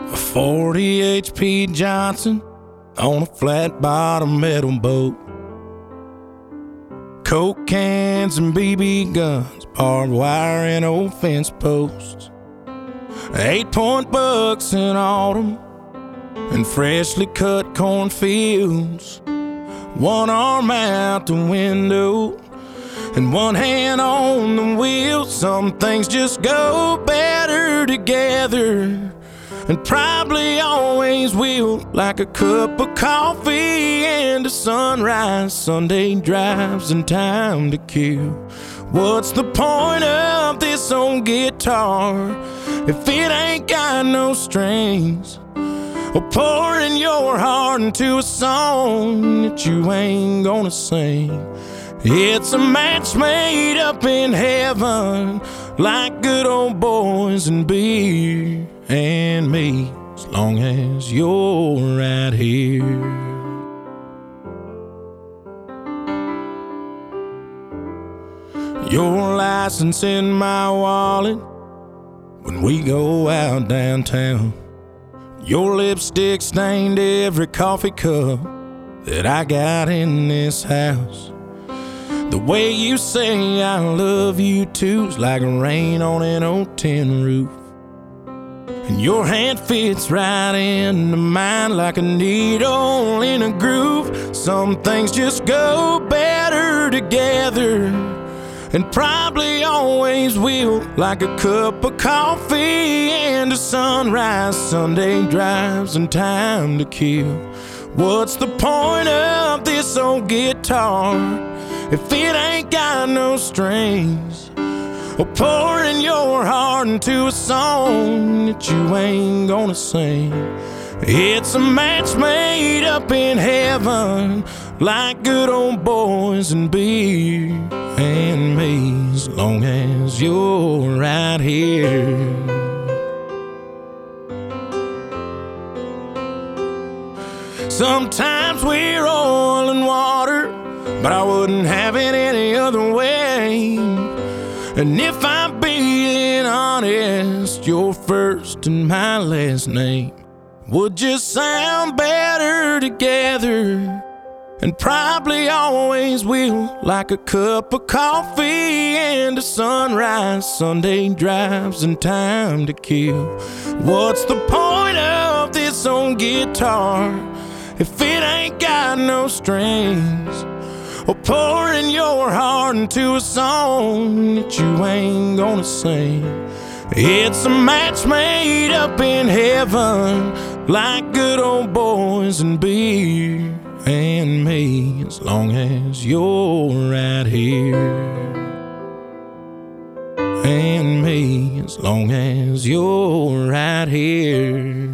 A 40 HP Johnson on a flat bottom metal boat. Coke cans and BB guns, barbed wire and old fence posts. 8-point bucks in autumn and freshly cut cornfields. One arm out the window and one hand on the wheel. Some things just go better together, and probably always will, like a cup of coffee and a sunrise, Sunday drives and time to kill. What's the point of this old guitar if it ain't got no strings? Or pouring your heart into a song that you ain't gonna sing. It's a match made up in heaven, like good old boys and beer and me, as long as you're right here. Your license in my wallet when we go out downtown. Your lipstick stained every coffee cup that I got in this house. The way you say I love you too's like rain on an old tin roof. And your hand fits right into mine like a needle in a groove. Some things just go better together, and probably always will, like a cup of coffee and a sunrise, Sunday drives and time to kill. What's the point of this old guitar if it ain't got no strings? Or pouring your heart into a song that you ain't gonna sing. It's a match made up in heaven, like good old boys and beer and me, as long as you're right here. Sometimes we're oil and water, but I wouldn't have it any other way. And if I'm being honest, your first and my last name would just sound better together, and probably always will, like a cup of coffee and a sunrise, Sunday drives and time to kill. What's the point of this old guitar if it ain't got no strings? Or pouring your heart into a song that you ain't gonna sing. It's a match made up in heaven, like good old boys and beer and me, as long as you're right here. And me, as long as you're right here.